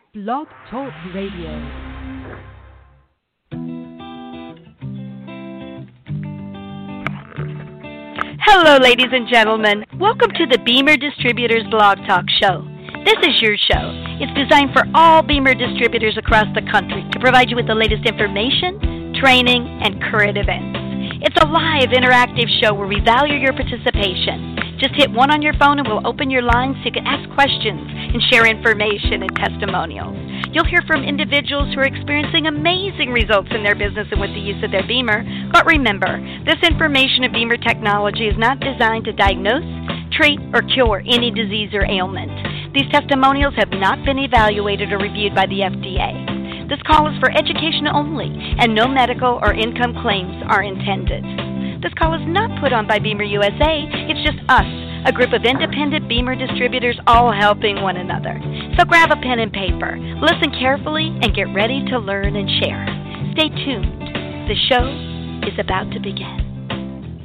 Blog Talk Radio. Hello, ladies and gentlemen. Welcome to the Beamer Distributors Blog Talk Show. This is your show. It's designed for all Beamer distributors across the country to provide you with the latest information, training, and current events. It's a live, interactive show where we value your participation. Just hit 1 on your phone and we'll open your lines so you can ask questions and share information and testimonials. You'll hear from individuals who are experiencing amazing results in their business and with the use of their Beamer. But remember, this information of Beamer technology is not designed to diagnose, treat, or cure any disease or ailment. These testimonials have not been evaluated or reviewed by the FDA. This call is for education only, and no medical or income claims are intended. This call is not put on by Beamer USA. It's just us, a group of independent Beamer distributors all helping one another. So grab a pen and paper, listen carefully, and get ready to learn and share. Stay tuned. The show is about to begin.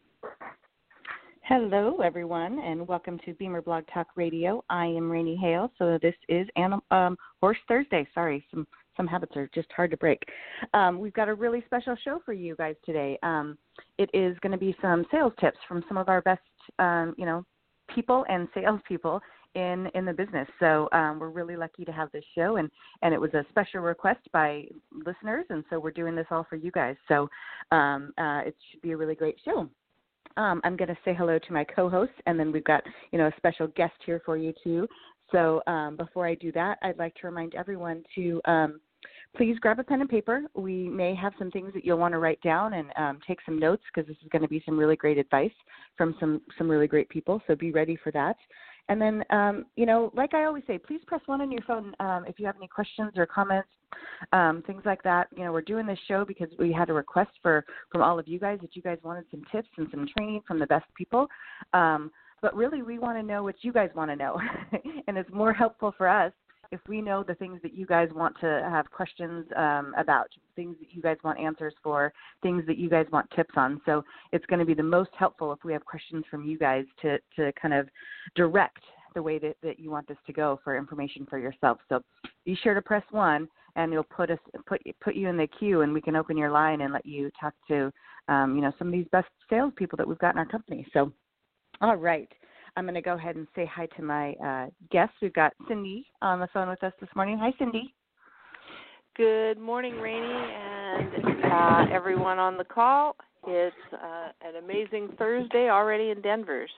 Hello, everyone, and welcome to Beamer Blog Talk Radio. I am Rainey Hale, so this is Horse Thursday. Sorry, some habits are just hard to break. We've got a really special show for you guys today. It is going to be some sales tips from some of our best, people and salespeople in the business. So we're really lucky to have this show, and it was a special request by listeners, and so we're doing this all for you guys. So it should be a really great show. I'm going to say hello to my co-hosts, and then we've got, a special guest here for you too. So before I do that, I'd like to remind everyone to please grab a pen and paper. We may have some things that you'll want to write down and take some notes, because this is going to be some really great advice from some really great people. So be ready for that. And then, like I always say, please press 1 on your phone if you have any questions or comments, things like that. We're doing this show because we had a request from all of you guys that you guys wanted some tips and some training from the best people. But really, we want to know what you guys want to know. And it's more helpful for us if we know the things that you guys want to have questions about, things that you guys want answers for, things that you guys want tips on. So it's going to be the most helpful if we have questions from you guys to kind of direct the way that you want this to go for information for yourself. So be sure to press 1, and you'll put you in the queue, and we can open your line and let you talk to some of these best salespeople that we've got in our company. So, all right. I'm going to go ahead and say hi to my guests. We've got Cindy on the phone with us this morning. Hi, Cindy. Good morning, Rainey, and everyone on the call. It's an amazing Thursday already in December.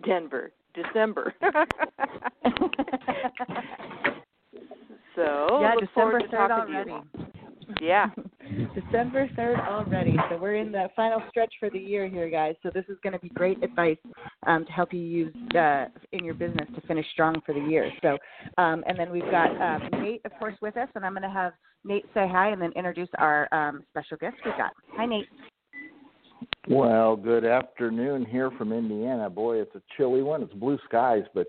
So, yeah, look December forward to 3rd talking already. to you. Yeah. December 3rd already. So we're in the final stretch for the year here, guys. So this is going to be great advice to help you use in your business to finish strong for the year. So, and then we've got Nate, of course, with us, and I'm going to have Nate say hi and then introduce our special guest we've got. Hi, Nate. Well, good afternoon here from Indiana. Boy, it's a chilly one. It's blue skies, but,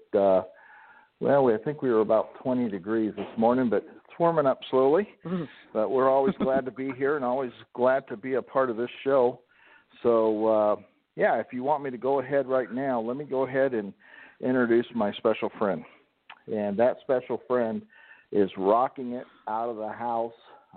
I think we were about 20 degrees this morning, but it's warming up slowly. Mm-hmm. But we're always glad to be here and always glad to be a part of this show. So, if you want me to go ahead right now, let me go ahead and introduce my special friend. And that special friend is rocking it out of the house,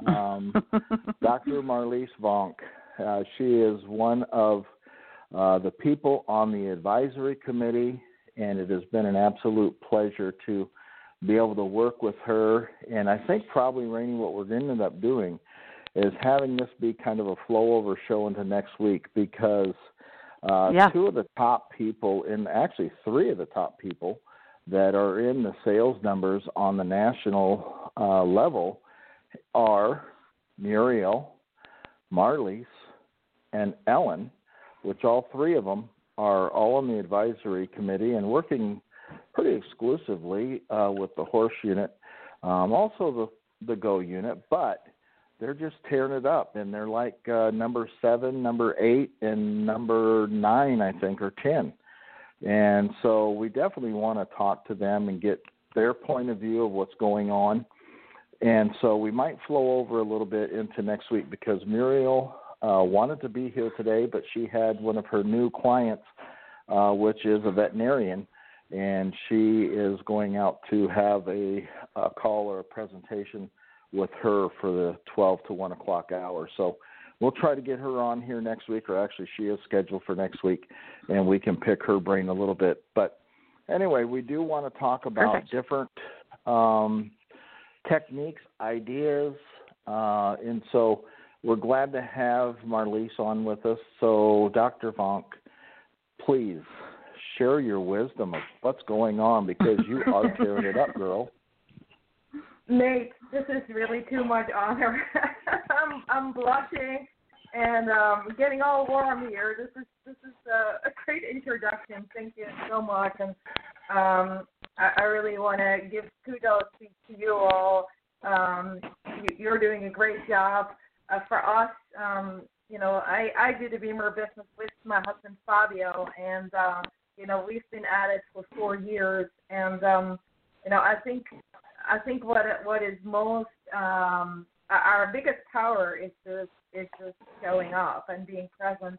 Dr. Marlise Vonk. She is one of the people on the advisory committee, and it has been an absolute pleasure to be able to work with her. And I think probably, Rainey, what we're going to end up doing is having this be kind of a flow-over show into next week, because 2 of the top people, actually 3 of the top people that are in the sales numbers on the national level are Muriel, Marlise, and Ellen, which all 3 of them are all on the advisory committee and working pretty exclusively with the horse unit, also the Go unit, but they're just tearing it up, and they're like number 7, number 8, and number 9, I think, or 10. And so we definitely want to talk to them and get their point of view of what's going on. And so we might flow over a little bit into next week, because Muriel wanted to be here today, but she had one of her new clients, which is a veterinarian, and she is going out to have a call or a presentation with her for the 12 to 1 o'clock hour. So we'll try to get her on here next week, or actually she is scheduled for next week, and we can pick her brain a little bit. But anyway, we do want to talk about different techniques, ideas, and so we're glad to have Marlise on with us. So Dr. Vonk, please share your wisdom of what's going on, because you are tearing it up, girl. Nate, this is really too much honor. I'm blushing and getting all warm here. This is a great introduction. Thank you so much, and I really want to give kudos to you all. You're doing a great job. For us, I do the Beamer business with my husband Fabio, and we've been at it for 4 years, and I think what is most our biggest power is just showing up and being present.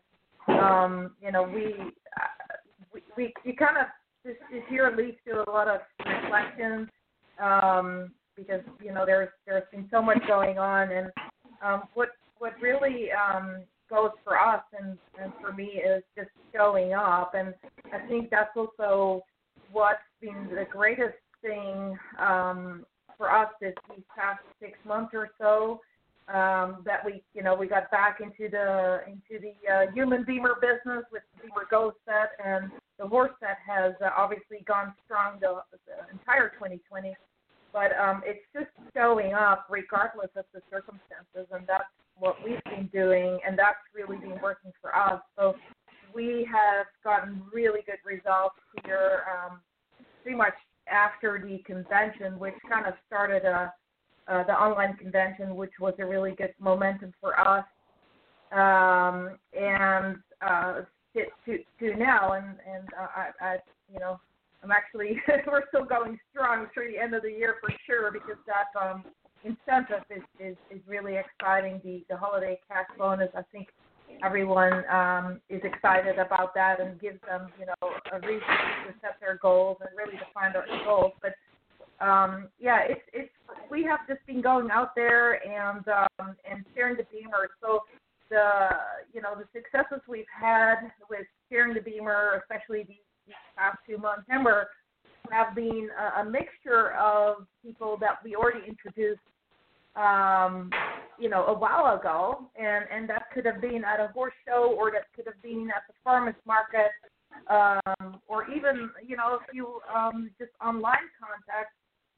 We kind of this year leads to a lot of reflections because there's been so much going on, and what really goes for us and for me is just showing up, and I think that's also what's been the greatest thing for us these past 6 months or so, that we got back into the human Beamer business with the Beamer Ghost set, and the horse set has obviously gone strong the entire 2020, but it's just showing up regardless of the circumstances, and that's what we've been doing, and that's really been working for us. So we have gotten really good results here, pretty much after the convention, which kind of started the online convention, which was a really good momentum for us, and to now, and I'm actually we're still going strong through the end of the year for sure, because that incentive is really exciting. The holiday cash bonus, I think everyone is excited about that, and gives them a reason to set their goals and really define their goals. But it's we have just been going out there and sharing the Beamer. So the successes we've had with sharing the Beamer, especially these past 2 months, have been a mixture of people that we already introduced a while ago, and that could have been at a horse show, or that could have been at the farmers market, or even a few just online contacts,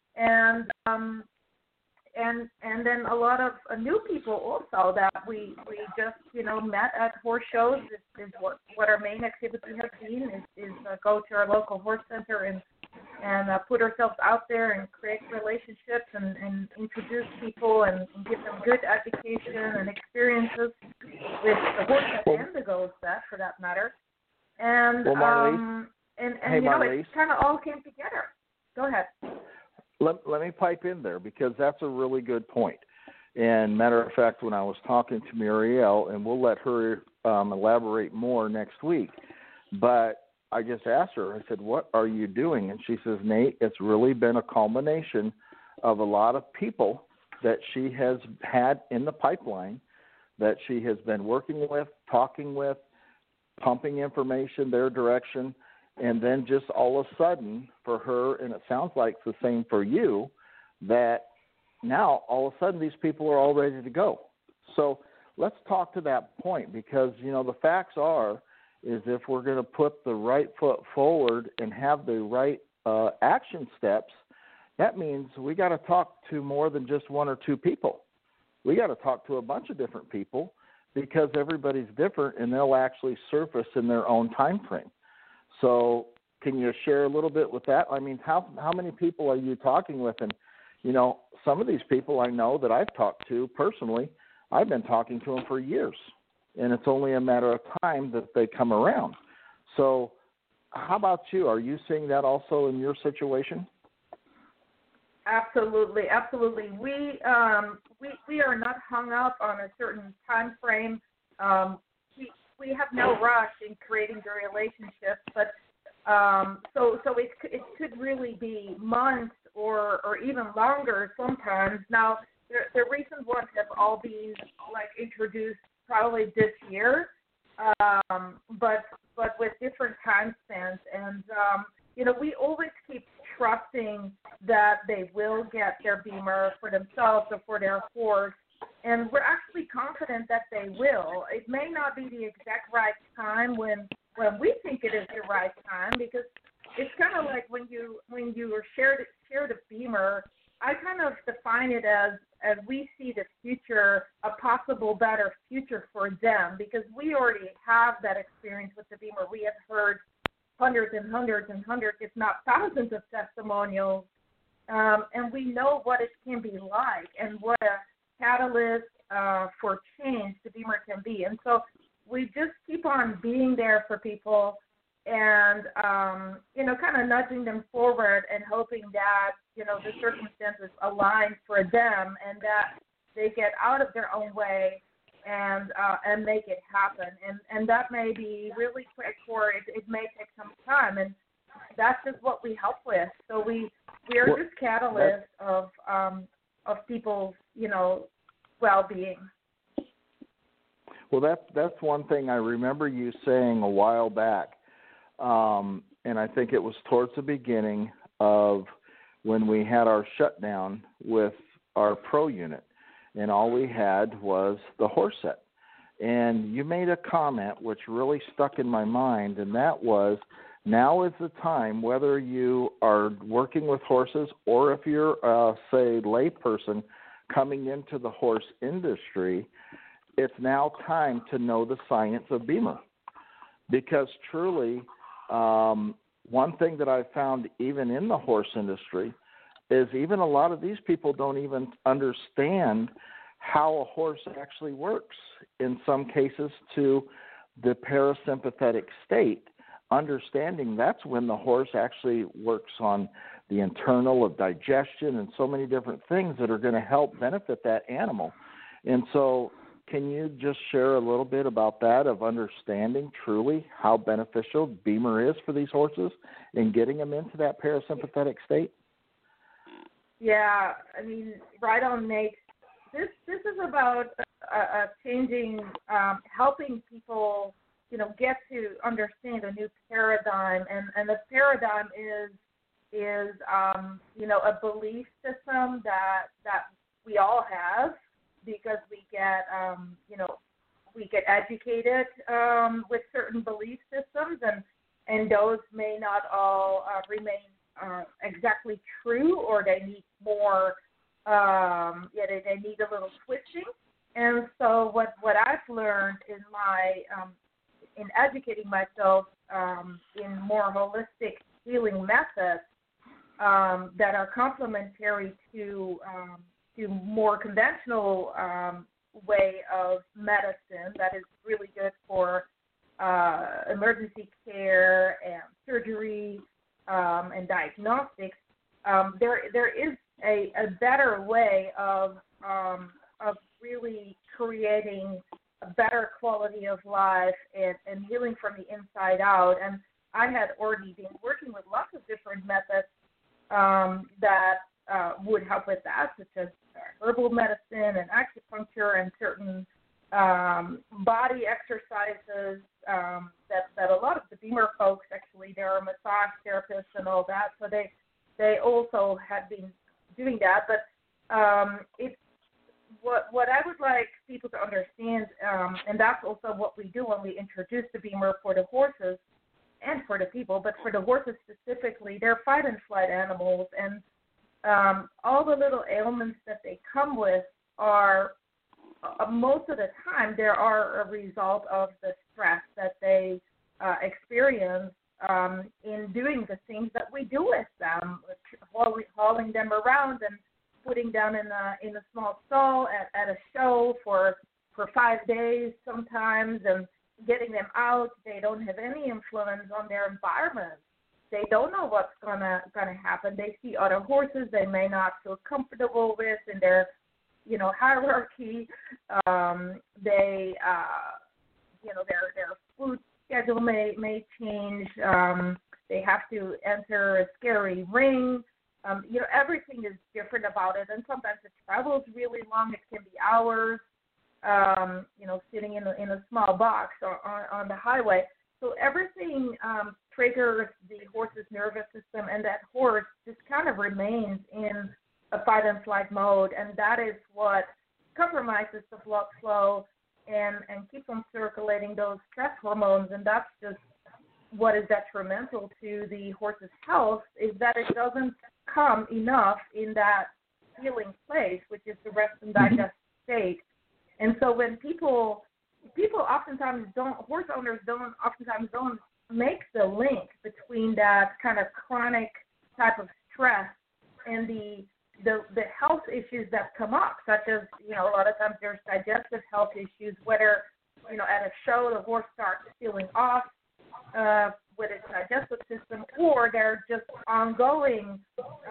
and then a lot of new people also that we just met at horse shows. Is what our main activity has been, is go to our local horse center and put ourselves out there and create relationships and introduce people and give them good education and experiences with the horse set and the Ghost set, for that matter. And Marlise, it kind of all came together. Go ahead. Let me pipe in there, because that's a really good point. And matter of fact, when I was talking to Muriel, and we'll let her elaborate more next week, but I just asked her, I said, what are you doing? And she says, Nate, it's really been a culmination of a lot of people that she has had in the pipeline, that she has been working with, talking with, pumping information their direction, and then just all of a sudden for her, and it sounds like it's the same for you, that now all of a sudden these people are all ready to go. So let's talk to that point, because, the facts is if we're going to put the right foot forward and have the right action steps, that means we got to talk to more than just one or two people. We got to talk to a bunch of different people, because everybody's different, and they'll actually surface in their own time frame. So can you share a little bit with that? I mean, how many people are you talking with? And, some of these people I know that I've talked to personally, I've been talking to them for years, and it's only a matter of time that they come around. So how about you? Are you seeing that also in your situation? Absolutely. We are not hung up on a certain time frame. We have no rush in creating the relationships, but So it could really be months or even longer sometimes. Now, the recent ones have all been like introduced probably this year, but with different time spans. And we always keep trusting that they will get their BEMER for themselves or for their horse. And we're actually confident that they will. It may not be the exact right time when we think it is the right time, because it's kind of like when you share the BEMER, I kind of define it as we see the future, a possible better future for them, because we already have that experience with the BEMER. We have heard hundreds and hundreds and hundreds, if not thousands of testimonials, and we know what it can be like and what a catalyst for change the BEMER can be. And so we just keep on being there for people and, kind of nudging them forward and hoping that, the circumstances align for them and that they get out of their own way and make it happen. And that may be really quick, or it may take some time. And that's just what we help with. So we are just catalysts of people's, well-being. Well, that's one thing I remember you saying a while back, and I think it was towards the beginning of when we had our shutdown with our pro unit, and all we had was the horse set. And you made a comment which really stuck in my mind, and that was, now is the time, whether you are working with horses or if you're, say, layperson coming into the horse industry, it's now time to know the science of BEMER. Because truly, one thing that I've found even in the horse industry is even a lot of these people don't even understand how a horse actually works, in some cases to the parasympathetic state, understanding that's when the horse actually works on the internal of digestion and so many different things that are going to help benefit that animal. And so can you just share a little bit about that, of understanding truly how beneficial BEMER is for these horses and getting them into that parasympathetic state? Yeah, I mean, right on, Nate. This is about changing, helping people, get to understand a new paradigm, and the paradigm is a belief system that we all have, because we get educated with certain belief systems, and those may not all remain exactly true, or they need more. They need a little switching. And so what I've learned in my in educating myself in more holistic healing methods that are complementary to more conventional way of medicine that is really good for emergency care and surgery and diagnostics. There is a better way of really creating a better quality of life and healing from the inside out. And I had already been working with lots of different methods that would help with that, such as herbal medicine and acupuncture and certain body exercises that a lot of the BEMER folks, actually, there are massage therapists and all that, so they also had been doing that. But it's what I would like people to understand, and that's also what we do when we introduce the BEMER for the horses and for the people, but for the horses specifically, they're fight and flight animals, and all the little ailments that they come with are, most of the time, they are a result of the stress that they experience in doing the things that we do with them, hauling them around and putting them in a small stall at a show for 5 days sometimes, and getting them out. They don't have any influence on their environment. They don't know what's gonna happen. They see other horses they may not feel comfortable with in their hierarchy. Their food schedule may change. They have to enter a scary ring. Everything is different about it, and sometimes it travels really long. It can be hours, sitting in a small box on the highway. So everything triggers the horse's nervous system, and that horse just kind of remains in a fight and flight mode, and that is what compromises the blood flow and keeps on circulating those stress hormones, and that's just what is detrimental to the horse's health, is that it doesn't come enough in that healing place, which is the rest and digest state. And so when people oftentimes horse owners oftentimes don't make the link between that kind of chronic type of stress and the health issues that come up, such as, a lot of times there's digestive health issues, whether, at a show the horse starts feeling off with its digestive system, or there are just ongoing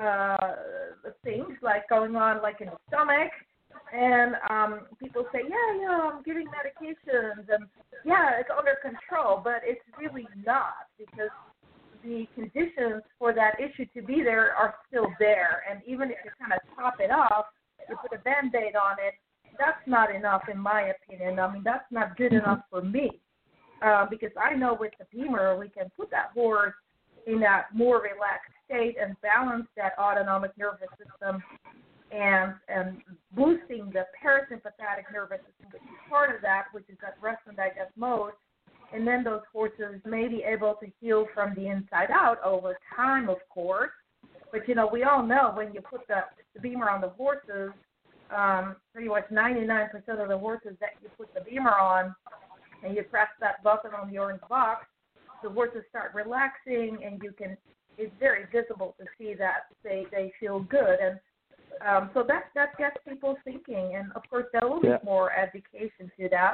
things like going on like in the stomach, and people say, I'm giving medications, and it's under control, but it's really not, because the conditions for that issue to be there are still there, and even if you kind of top it off, you put a Band-Aid on it, that's not enough in my opinion. I mean, that's not good enough for me. Because I know with the Beamer, we can put that horse in that more relaxed state and balance that autonomic nervous system and boosting the parasympathetic nervous system, which is part of that, which is that rest and digest mode. And then those horses may be able to heal from the inside out over time, of course. But, we all know when you put the Beamer on the horses, pretty much 99% of the horses that you put the Beamer on, and you press that button on the orange box, the horses start relaxing, and it's very visible to see that they feel good. And so that gets people thinking. And, of course, there will be more education to that.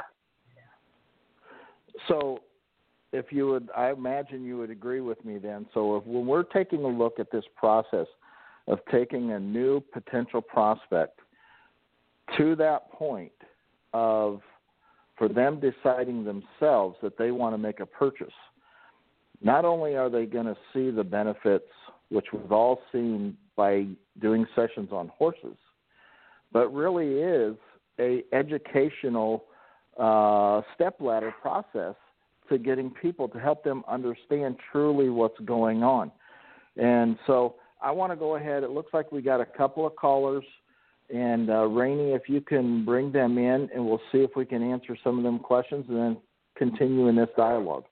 So if you would, I imagine you would agree with me then. So when we're taking a look at this process of taking a new potential prospect to that point of, for them deciding themselves that they want to make a purchase, not only are they going to see the benefits, which we've all seen by doing sessions on horses, but really is a educational stepladder process to getting people to help them understand truly what's going on. And so I want to go ahead. It looks like we got a couple of callers. And, Rainey, if you can bring them in, and we'll see if we can answer some of them questions and then continue in this dialogue.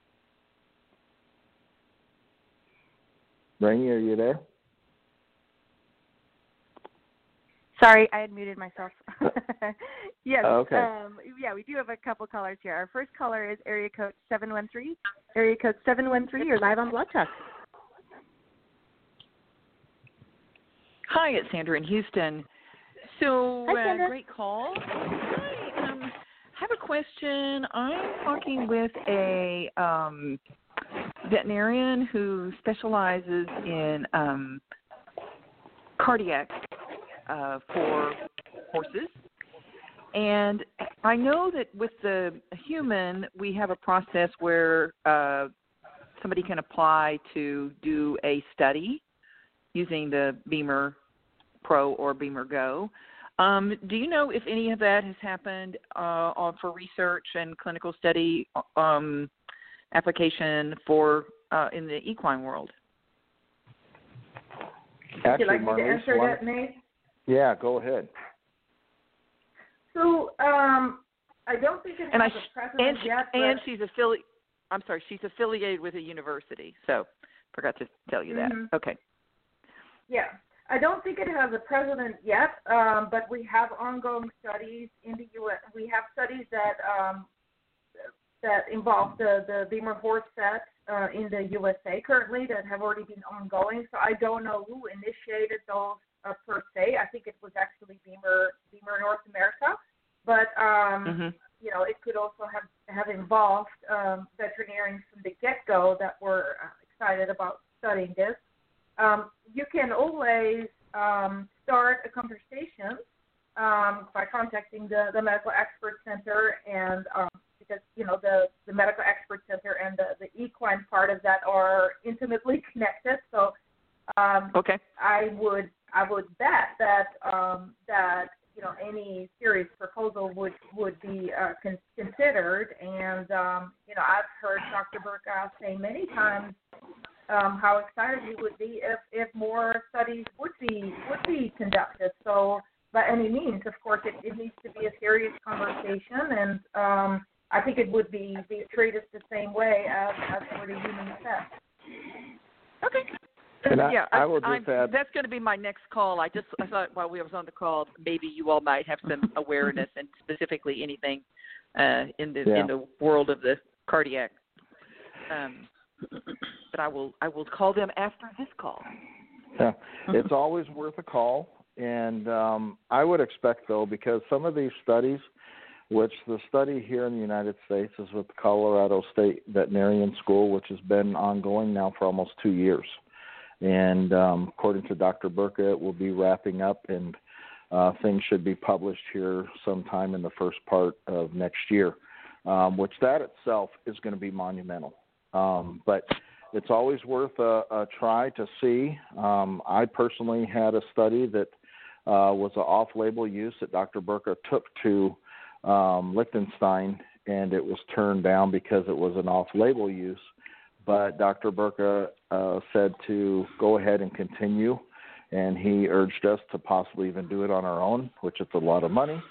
Rainey, are you there? Sorry, I had muted myself. Yes. Okay. We do have a couple callers here. Our first caller is area code 713. Area code 713, you're live on Blog Talk. Hi, it's Sandra in Houston. So, Hi, great call. Hi, have a question. I'm talking with a veterinarian who specializes in cardiac for horses. And I know that with the human, we have a process where somebody can apply to do a study using the Beamer Pro or Beamer Go. Do you know if any of that has happened for research and clinical study application for in the equine world? Would you like me to answer that, Nate? Yeah, go ahead. So I don't think it has a precedent yet. And she's she's affiliated with a university. So forgot to tell you that. Mm-hmm. Okay. Yeah. I don't think it has a precedent yet, but we have ongoing studies in the U.S. We have studies that involve the Beamer horse set in the USA currently that have already been ongoing. So I don't know who initiated those per se. I think it was actually Beamer North America, but it could also have involved veterinarians from the get-go that were excited about studying this. You can always start a conversation by contacting the Medical Expert Center, and because, the medical expert center and the equine part of that are intimately connected. So okay. I would bet that any serious proposal would be considered. And I've heard Dr. Burka say many times how excited he would be if more studies would be conducted. So by any means, of course, it needs to be a serious conversation, and I think it would be treated the same way as for the human effect. Okay. And I will just add, that's going to be my next call. I thought while we was on the call, maybe you all might have some awareness and specifically anything in the world of the cardiac. But I will call them after this call. Yeah, it's always worth a call, and I would expect though, because some of these studies, which the study here in the United States is with the Colorado State Veterinarian School, which has been ongoing now for almost 2 years. And according to Dr. Burka, it will be wrapping up, and things should be published here sometime in the first part of next year, which that itself is going to be monumental. But it's always worth a try to see. I personally had a study that was an off-label use that Dr. Burka took to Liechtenstein, and it was turned down because it was an off-label use. But Dr. Burka said to go ahead and continue, and he urged us to possibly even do it on our own, which is a lot of money.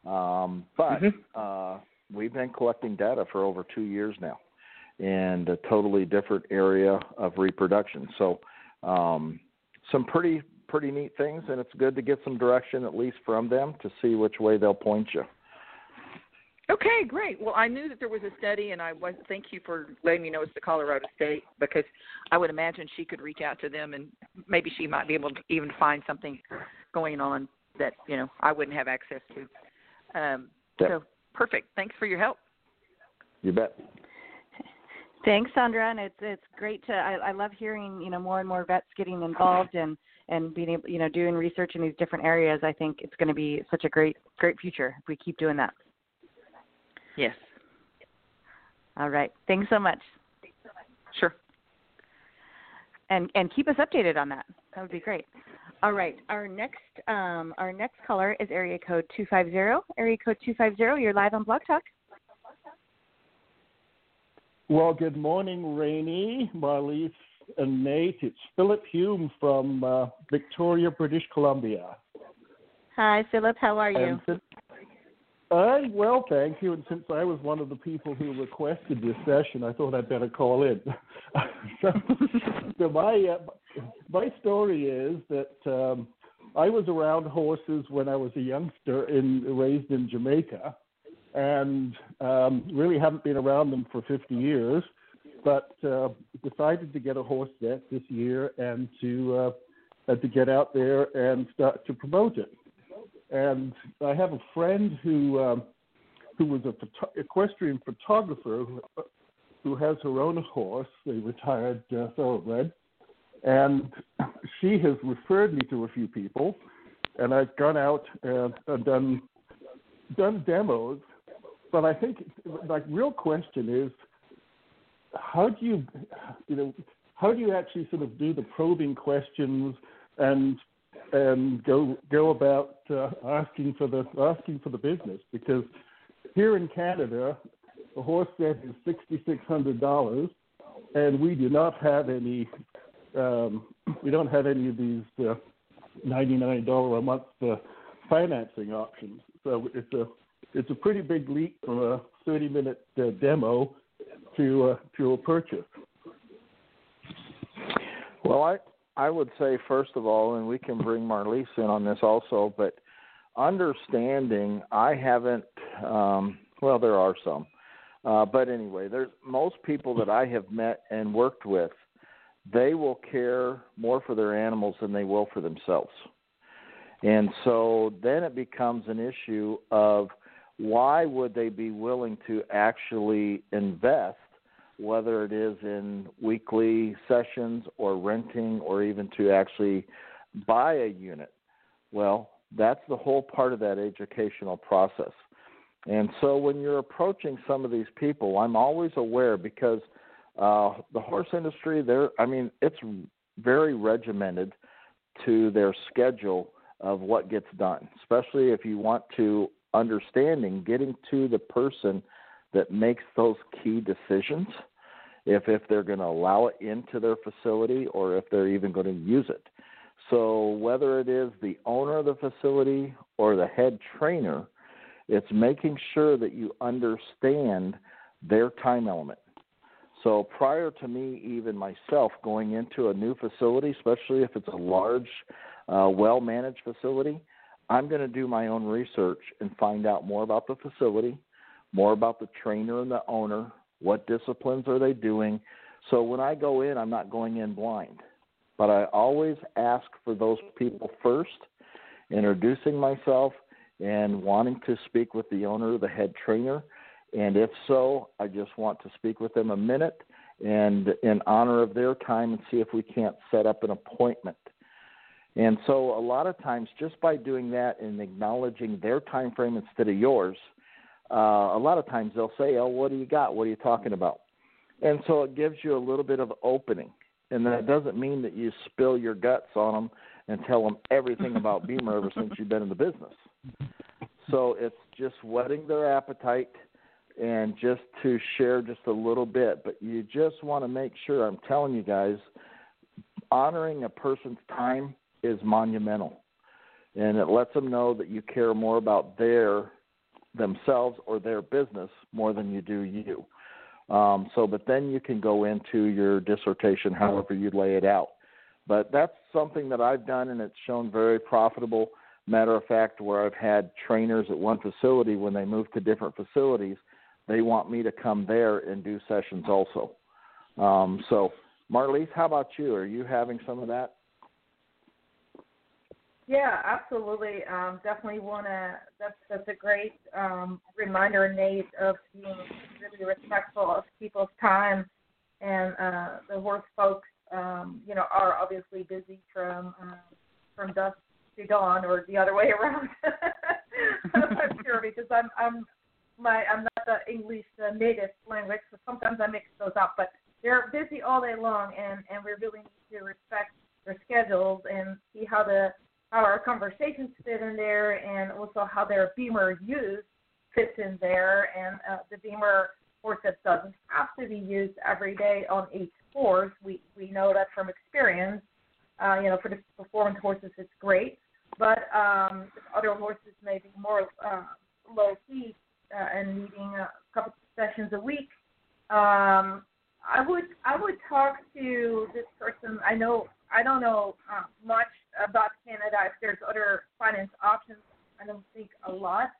But we've been collecting data for over 2 years now, and a totally different area of reproduction. So some pretty neat things, and it's good to get some direction at least from them to see which way they'll point you. Okay, great. Well, I knew that there was a study, and thank you for letting me know it's the Colorado State, because I would imagine she could reach out to them, and maybe she might be able to even find something going on that I wouldn't have access to. So perfect. Thanks for your help. You bet. Thanks, Sandra, and it's great to. I love hearing more and more vets getting involved and being able doing research in these different areas. I think it's going to be such a great future if we keep doing that. Yes. All right. Thanks so much. Sure. And keep us updated on that. That would be great. All right. Our next caller is area code 250. Area code 250. You're live on Blog Talk. Well, good morning, Rainey, Marlise, and Nate. It's Philip Hume from Victoria, British Columbia. Hi, Philip. How are you? Well, thank you. And since I was one of the people who requested this session, I thought I'd better call in. So my story is that I was around horses when I was a youngster, raised in Jamaica, and really haven't been around them for 50 years, but decided to get a horse vet this year and to get out there and start to promote it. And I have a friend who was an equestrian photographer who has her own horse, a retired thoroughbred, and she has referred me to a few people, and I've gone out and done demos. But I think real question is, how do you actually sort of do the probing questions and go about asking for the business? Because here in Canada, a horse vet is $6,600, and we do not have any. We don't have any of these $99 a month financing options. So it's a pretty big leap from a 30-minute demo to a purchase. Well, I would say, first of all, and we can bring Marlise in on this also, but understanding, I haven't, well, there are some. But anyway, there's most people that I have met and worked with, they will care more for their animals than they will for themselves. And so then it becomes an issue of why would they be willing to actually invest, whether it is in weekly sessions or renting or even to actually buy a unit. Well, that's the whole part of that educational process. And so when you're approaching some of these people, I'm always aware because the horse industry, it's very regimented to their schedule of what gets done, especially if you want to getting to the person that makes those key decisions, if they're going to allow it into their facility or if they're even going to use it. So whether it is the owner of the facility or the head trainer, it's making sure that you understand their time element. So prior to me, even myself, going into a new facility, especially if it's a large, well-managed facility, I'm going to do my own research and find out more about the facility, more about the trainer and the owner, what disciplines are they doing. So when I go in, I'm not going in blind. But I always ask for those people first, introducing myself and wanting to speak with the owner, the head trainer. And if so, I just want to speak with them a minute and in honor of their time and see if we can't set up an appointment. And so a lot of times just by doing that and acknowledging their time frame instead of yours, a lot of times they'll say, oh, what do you got? What are you talking about? And so it gives you a little bit of opening. And that doesn't mean that you spill your guts on them and tell them everything about Beamer ever since you've been in the business. So it's just whetting their appetite and just to share just a little bit. But you just want to make sure, I'm telling you guys, honoring a person's time is monumental. And it lets them know that you care more about themselves or their business more than you do you. But then you can go into your dissertation however you lay it out. But that's something that I've done, and it's shown very profitable. Matter of fact, where I've had trainers at one facility, when they move to different facilities, they want me to come there and do sessions also. So, Marlise, how about you? Are you having some of that? Yeah, absolutely. Definitely want to. That's a great reminder, Nate, of being really respectful of people's time. And the horse folks, are obviously busy from dusk to dawn, or the other way around. I'm sure, because I'm not the English native language, so sometimes I mix those up. But they're busy all day long, and we really need to respect their schedules and see how our conversations fit in there, and also how their Beamer use fits in there. And the Beamer forceps doesn't have to be used every day on each horse. We know that from experience. For the performance horses, it's great, but other horses may be more low key and needing a couple sessions a week. I would talk to this person. I don't know much about Canada. If there's other finance options, I don't think a lot.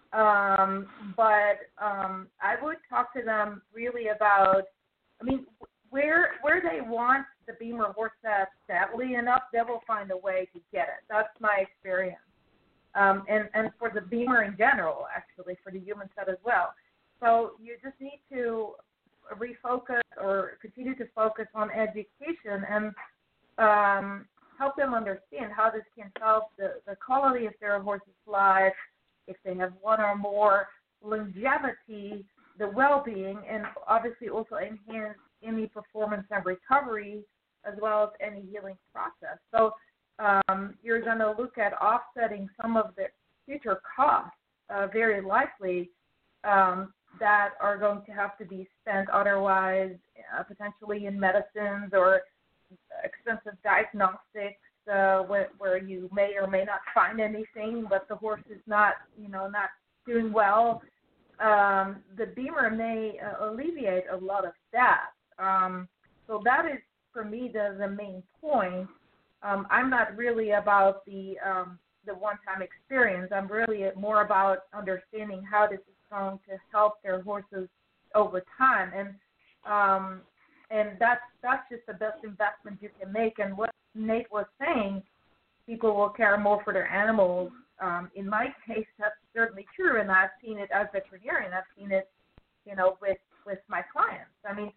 But I would talk to them really about, where they want the Beamer horse set badly enough, they will find a way to get it. That's my experience. And for the Beamer in general, actually, for the human set as well. So you just need to refocus or continue to focus on education and help them understand how this can help the quality of their horse's life, if they have one or more, longevity, the well-being, and obviously also enhance any performance and recovery, as well as any healing process. So you're going to look at offsetting some of the future costs, very likely, that are going to have to be spent otherwise, potentially in medicines or expensive diagnostics, where you may or may not find anything, but the horse is not doing well. The Beamer may alleviate a lot of that. So that is, for me, the main point. I'm not really about the one-time experience. I'm really more about understanding how this is going to help their horses over time, and that's just the best investment you can make. And what Nate was saying, people will care more for their animals. In my case, that's certainly true, and I've seen it as a veterinarian. I've seen it, with my clients.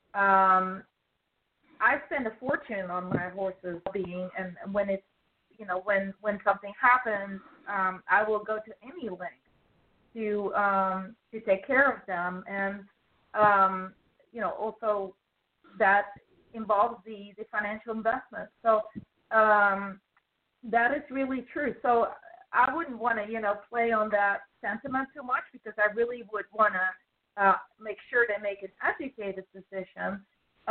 I spend a fortune on my horse's being, and when it's, when something happens, I will go to any length to take care of them, and also that involves the financial investment. So that is really true. So I wouldn't want to play on that sentiment too much, because I really would want to make sure they make an educated decision,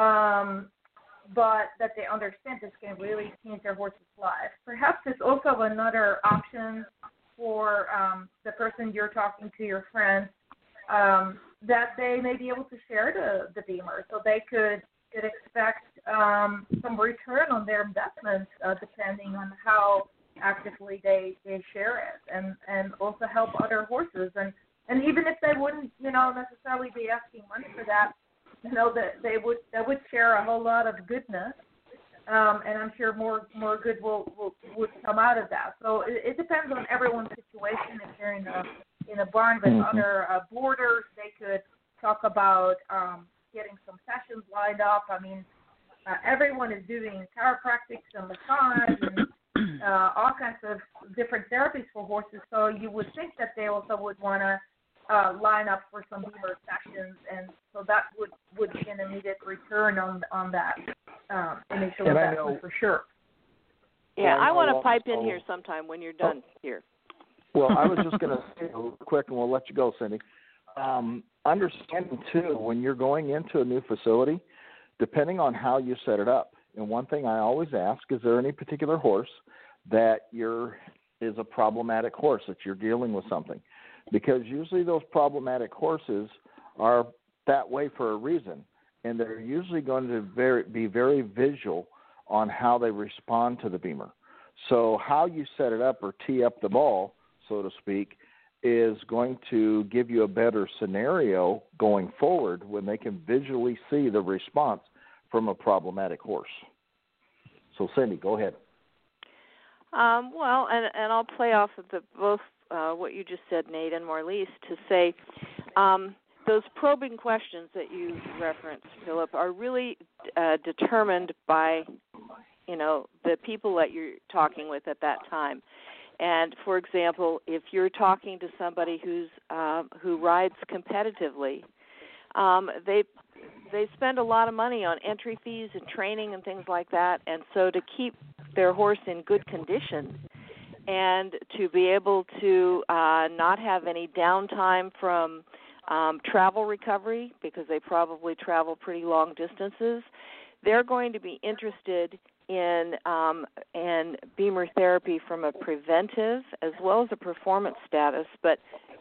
but that they understand this can really change their horse's life. Perhaps there's also another option for the person you're talking to, your friend, that they may be able to share the Beamer, so they could expect some return on their investment, depending on how actively they share it, and also help other horses. And even if they wouldn't necessarily be asking money for that, that they would share a whole lot of goodness, and I'm sure more good would come out of that. So it depends on everyone's situation. If you're in a barn with other boarders, they could talk about getting some sessions lined up. I mean, everyone is doing chiropractic and massage and all kinds of different therapies for horses. So you would think that they also would want to line up for some Beamer sessions, and so that would be an immediate return on that initial investment for sure. Yeah, I want to pipe in here sometime when you're done here. Well, I was just going to say real quick, and we'll let you go, Cindy. Understanding, too, when you're going into a new facility, depending on how you set it up, and one thing I always ask, is there any particular horse that is a problematic horse, that you're dealing with something? Because usually those problematic horses are that way for a reason, and they're usually going to be very visual on how they respond to the Beamer. So how you set it up or tee up the ball, so to speak, is going to give you a better scenario going forward when they can visually see the response from a problematic horse. So, Cindy, go ahead. Well, and I'll play off of both what you just said, Nate and Marlise, to say those probing questions that you referenced, Philip, are really determined by, the people that you're talking with at that time. And, for example, if you're talking to somebody who rides competitively, they spend a lot of money on entry fees and training and things like that. And so to keep their horse in good condition and to be able to not have any downtime from travel recovery, because they probably travel pretty long distances, they're going to be interested in Beamer therapy from a preventive as well as a performance status. But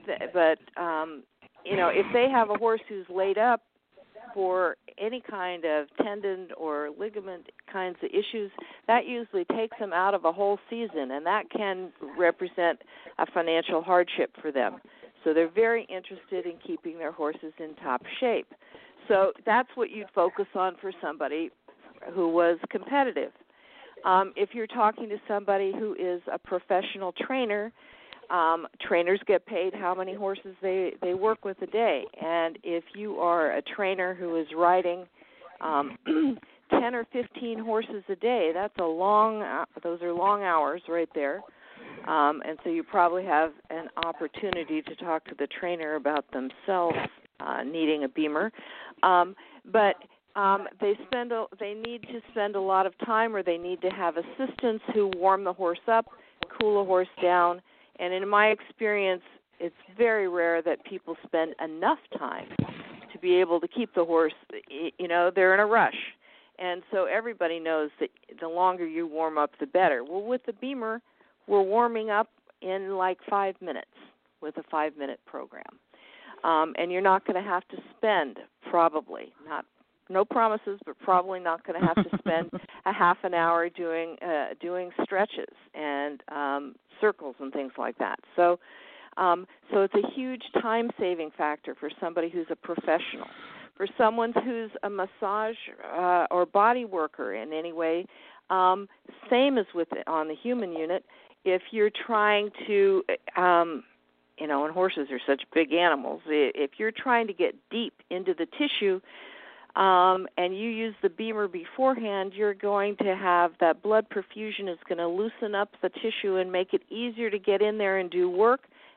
if they have a horse who's laid up for any kind of tendon or ligament kinds of issues, that usually takes them out of a whole season, and that can represent a financial hardship for them. So they're very interested in keeping their horses in top shape. So that's what you'd focus on for somebody who was competitive. If you're talking to somebody who is a professional trainer, trainers get paid how many horses they work with a day. And if you are a trainer who is riding 10 or 15 horses a day, those are long hours right there. And so you probably have an opportunity to talk to the trainer about themselves needing a Beamer. But they need to spend a lot of time, or they need to have assistants who warm the horse up, cool a horse down. And in my experience, it's very rare that people spend enough time to be able to keep the horse, they're in a rush. And so everybody knows that the longer you warm up, the better. Well, with the Beamer, we're warming up in like 5 minutes with a 5-minute program. And you're not going to have to spend, probably, no promises, but probably not going to have to spend a half an hour doing stretches and circles and things like that. So it's a huge time-saving factor for somebody who's a professional. For someone who's a massage or body worker in any way, same as on the human unit. If you're trying to, and horses are such big animals, if you're trying to get deep into the tissue, and you use the Beamer beforehand, you're going to have that blood perfusion is going to loosen up the tissue and make it easier to get in there and do work,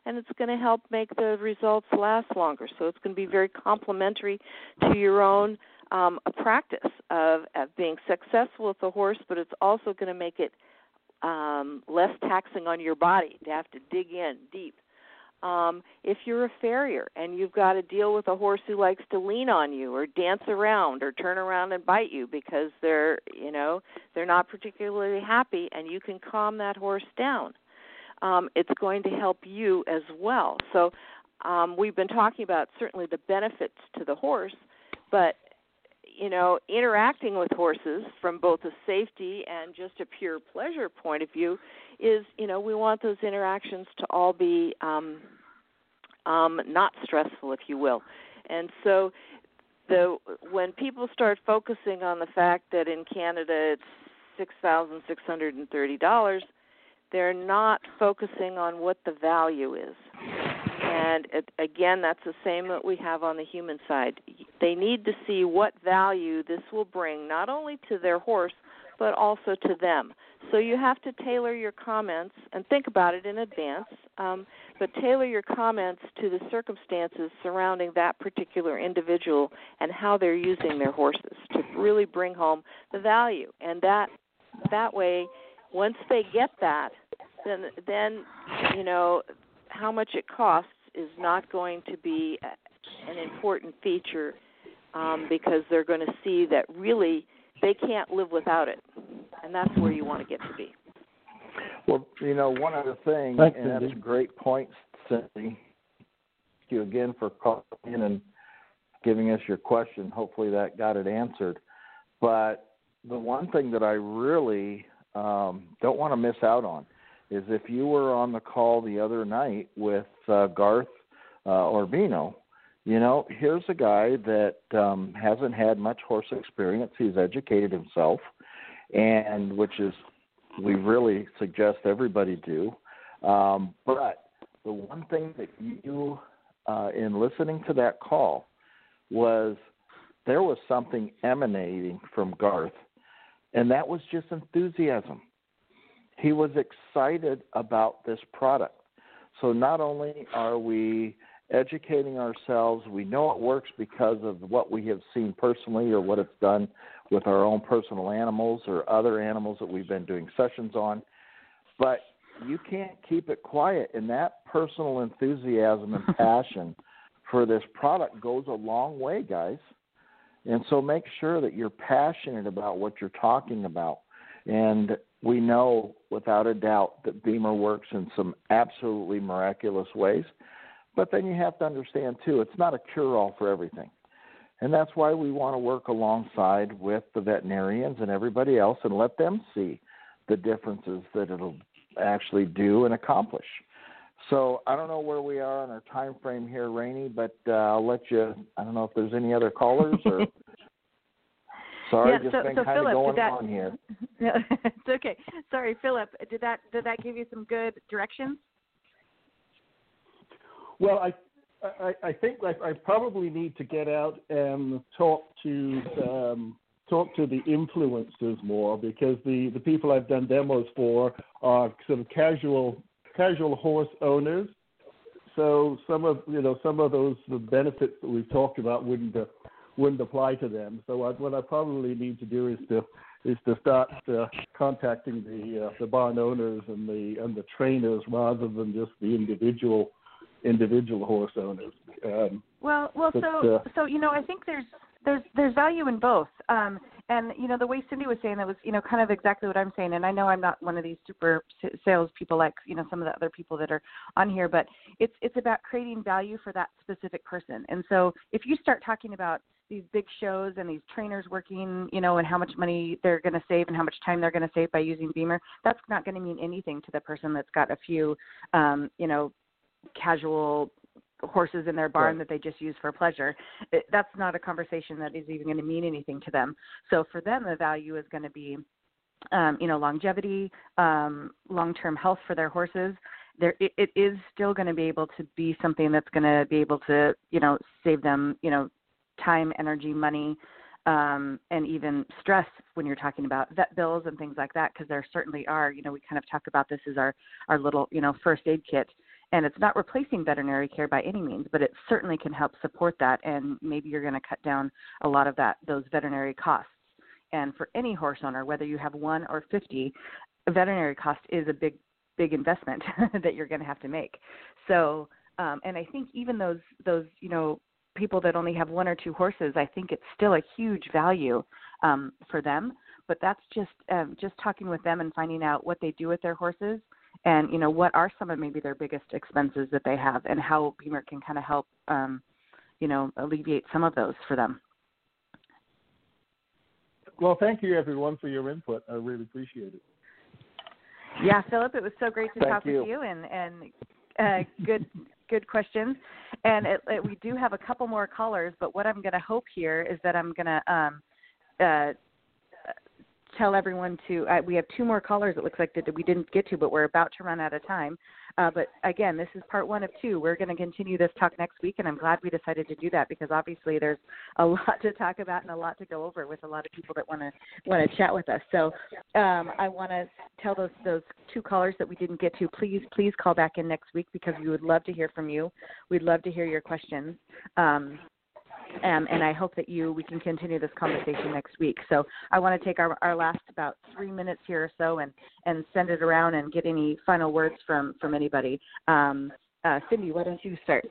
and it's going to help make the results last longer. So it's going to be very complementary to your own practice of being successful with the horse, but it's also going to make it less taxing on your body to have to dig in deep. If you're a farrier and you've got to deal with a horse who likes to lean on you or dance around or turn around and bite you because they're not particularly happy, and you can calm that horse down, it's going to help you as well. So we've been talking about certainly the benefits to the horse, but interacting with horses from both a safety and just a pure pleasure point of view is, we want those interactions to all be not stressful, if you will. And so when people start focusing on the fact that in Canada it's $6,630, they're not focusing on what the value is. And again, that's the same that we have on the human side. They need to see what value this will bring, not only to their horse, but also to them. So you have to tailor your comments and think about it in advance, but tailor your comments to the circumstances surrounding that particular individual and how they're using their horses to really bring home the value. And that way, once they get that, then how much it costs is not going to be an important feature because they're going to see that really they can't live without it, and that's where you want to get to be. Well, one other thing, Thanks, and that's Cindy. a great point, Cindy. Thank you again for calling in and giving us your question. Hopefully that got it answered. But the one thing that I really don't want to miss out on is if you were on the call the other night with Garth Orbino, here's a guy that hasn't had much horse experience. He's educated himself, and which is we really suggest everybody do. But the one thing that you, in listening to that call, was there was something emanating from Garth, and that was just enthusiasm. He was excited about this product. So not only are we educating ourselves, we know it works because of what we have seen personally or what it's done with our own personal animals or other animals that we've been doing sessions on, but you can't keep it quiet, and that personal enthusiasm and passion for this product goes a long way, guys. And so make sure that you're passionate about what you're talking about. And we know without a doubt that Beamer works in some absolutely miraculous ways. But then you have to understand, too, it's not a cure-all for everything. And that's why we want to work alongside with the veterinarians and everybody else and let them see the differences that it'll actually do and accomplish. So I don't know where we are on our time frame here, Rainey, but I'll let you – I don't know if there's any other callers or – Sorry, been kind of Philip, going on here. No, it's okay. Sorry, Philip, did that give you some good directions? Well, I think I probably need to get out and talk to the influencers more, because the people I've done demos for are sort of casual horse owners. So some of those the benefits that we've talked about wouldn't apply to them. So what I probably need to do is to start contacting the barn owners and the trainers rather than just the individual horse owners. So I think there's value in both. And the way Cindy was saying that was kind of exactly what I'm saying. And I know I'm not one of these super sales people like some of the other people that are on here, but it's about creating value for that specific person. And so if you start talking about these big shows and these trainers working, and how much money they're going to save and how much time they're going to save by using Beamer, that's not going to mean anything to the person that's got a few, casual horses in their barn that they just use for pleasure. That's not a conversation that is even going to mean anything to them. So for them, the value is going to be, longevity, long-term health for their horses. It is still going to be able to be something that's going to be able to, save them, time, energy, money, and even stress when you're talking about vet bills and things like that, because there certainly are, we kind of talk about this as our little, first aid kit. And it's not replacing veterinary care by any means, but it certainly can help support that, and maybe you're going to cut down a lot of those veterinary costs. And for any horse owner, whether you have 1 or 50, a veterinary cost is a big investment that you're going to have to make. So, and I think even those people that only have 1 or 2 horses, I think it's still a huge value for them. But that's just talking with them and finding out what they do with their horses, and what are some of maybe their biggest expenses that they have, and how BEMER can kind of help alleviate some of those for them. Well, thank you everyone for your input. I really appreciate it. Yeah, Philip, it was so great to talk with you, and good questions. And we do have a couple more callers, but what I'm going to hope here is that I'm going to tell everyone we have 2 more callers, it looks like, that we didn't get to, but we're about to run out of time. But again, this is part 1 of 2. We're going to continue this talk next week, and I'm glad we decided to do that, because obviously there's a lot to talk about and a lot to go over with a lot of people that want to chat with us. So I want to tell those 2 callers that we didn't get to, please call back in next week, because we would love to hear from you. We'd love to hear your questions. And I hope that we can continue this conversation next week. So I want to take our last about 3 minutes here or so and send it around and get any final words from anybody. Cindy, why don't you start?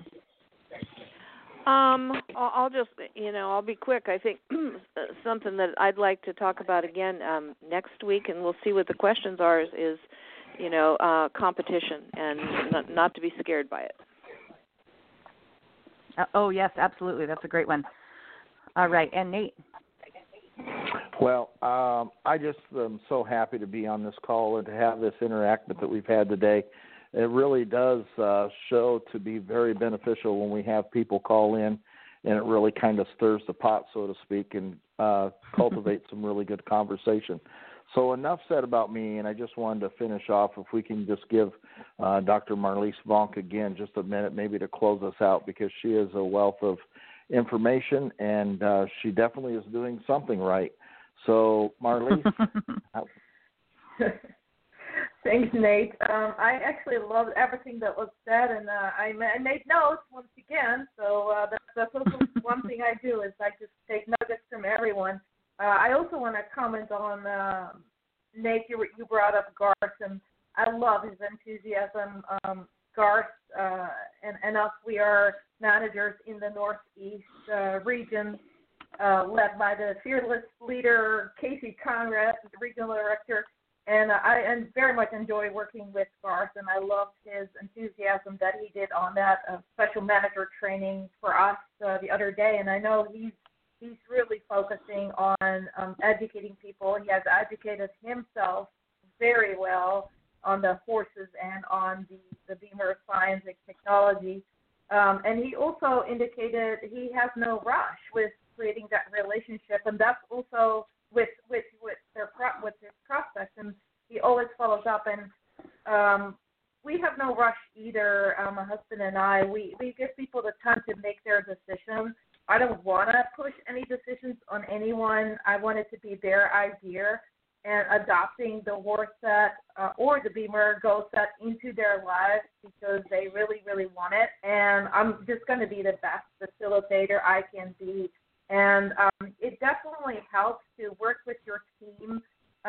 I'll just, I'll be quick. I think something that I'd like to talk about again next week, and we'll see what the questions are, is competition, and not to be scared by it. Oh, yes, absolutely. That's a great one. All right. And Nate? Well, I just am so happy to be on this call and to have this interaction that we've had today. It really does show to be very beneficial when we have people call in, and it really kind of stirs the pot, so to speak, and cultivates some really good conversation. So enough said about me, and I just wanted to finish off, if we can just give Dr. Marlies Vonk again just a minute maybe to close us out, because she is a wealth of information, and she definitely is doing something right. So, Marlies. Thanks, Nate. I actually loved everything that was said, and I made notes once again, so that's also one thing I do, is I just take nuggets from everyone. I also want to comment on, Nate, you brought up Garth, and I love his enthusiasm. Garth and us, we are managers in the Northeast region, led by the fearless leader, Casey Conrad, the regional director. And I very much enjoy working with Garth, and I loved his enthusiasm that he did on that special manager training for us the other day. And I know he's really focusing on educating people. He has educated himself very well on the horses and on the BEMER science and technology. And he also indicated he has no rush with creating that relationship, and that's also with his prospects. And he always follows up. And we have no rush either. My husband and I, we give people the time to make their decisions. I don't want to push any decisions on anyone. I want it to be their idea, and adopting the horse set or the BEMER Go set into their lives because they really, really want it. And I'm just going to be the best facilitator I can be. And it definitely helps to work with your team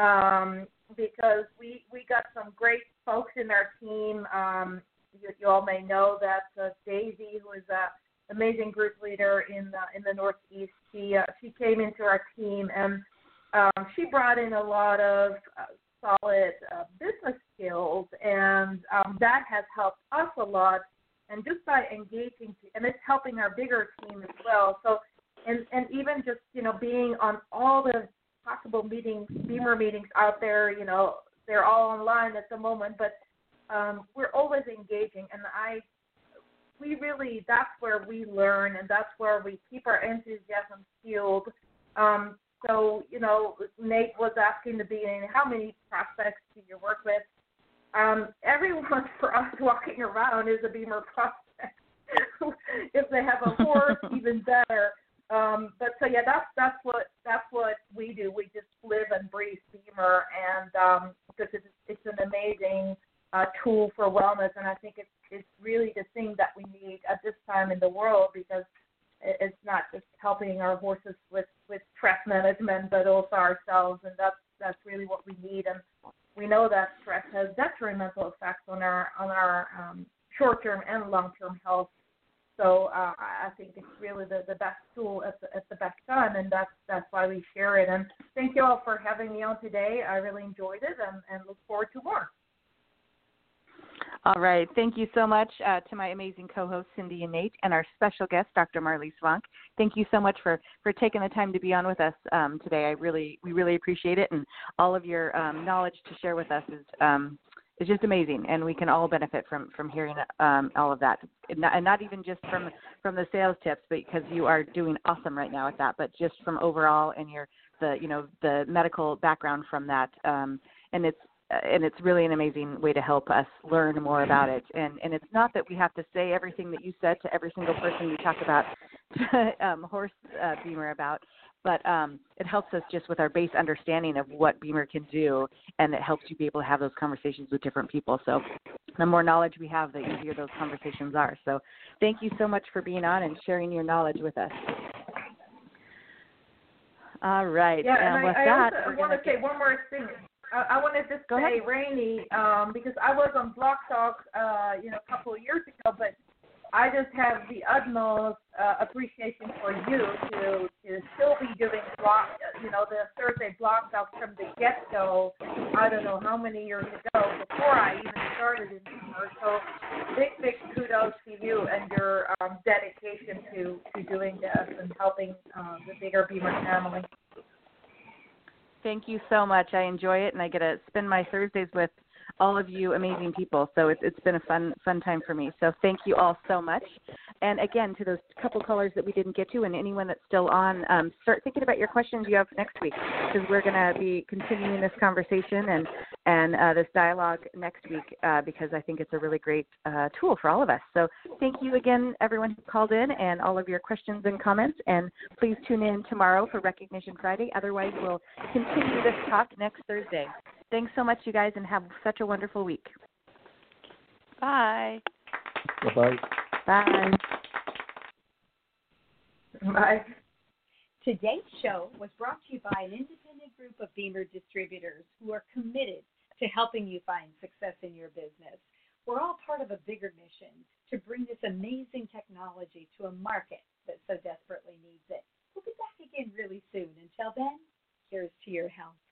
because we got some great folks in our team. You all may know that Daisy, who is an amazing group leader in the Northeast, she came into our team, and she brought in a lot of solid business skills, and that has helped us a lot. And just by engaging, and it's helping our bigger team as well. So, and even just being on all the possible meetings, BEMER meetings out there, they're all online at the moment, but we're always engaging, and that's where we learn, and that's where we keep our enthusiasm fueled. So, Nate was asking the beginning, how many prospects do you work with? Everyone for us walking around is a BEMER prospect. If they have a horse, even better. But so yeah, that's what we do. We just live and breathe BEMER, and because it's an amazing tool for wellness, and I think it's really the thing that we need at this time in the world, because it's not just helping our horses with stress management, but also ourselves, and that's really what we need. And we know that stress has detrimental effects on our short-term and long-term health. So I think it's really the best tool at the best time, and that's why we share it. And thank you all for having me on today. I really enjoyed it, and look forward to more. All right. Thank you so much to my amazing co-hosts, Cindy and Nate, and our special guest, Dr. Marlise Vonk. Thank you so much for taking the time to be on with us today. We really appreciate it, and all of your knowledge to share with us is just amazing, and we can all benefit from hearing all of that, and not even just from the sales tips, because you are doing awesome right now at that, but just from overall and the medical background from that, and it's really an amazing way to help us learn more about it. And it's not that we have to say everything that you said to every single person you talk about horse Beamer about, but it helps us just with our base understanding of what Beamer can do, and it helps you be able to have those conversations with different people. So the more knowledge we have, the easier those conversations are. So thank you so much for being on and sharing your knowledge with us. All right. Yeah, and with I want to say one more thing. I wanted to say, Rainey, because I was on Blog Talk, a couple of years ago, but I just have the utmost appreciation for you to still be doing the Thursday Blog Talk from the get-go. I don't know how many years ago, before I even started in Beamer. So big kudos to you and your dedication to doing this and helping the bigger Beamer family. Thank you so much. I enjoy it, and I get to spend my Thursdays with all of you amazing people. So it's been a fun time for me. So thank you all so much. And again, to those couple callers that we didn't get to, and anyone that's still on, start thinking about your questions you have next week, because we're going to be continuing this conversation and this dialogue next week, because I think it's a really great tool for all of us. So thank you again, everyone who called in, and all of your questions and comments. And please tune in tomorrow for Recognition Friday. Otherwise, we'll continue this talk next Thursday. Thanks so much, you guys, and have such a wonderful week. Bye. Bye-bye. Bye. Bye. Today's show was brought to you by an independent group of Beamer distributors who are committed to helping you find success in your business. We're all part of a bigger mission to bring this amazing technology to a market that so desperately needs it. We'll be back again really soon. Until then, here's to your health.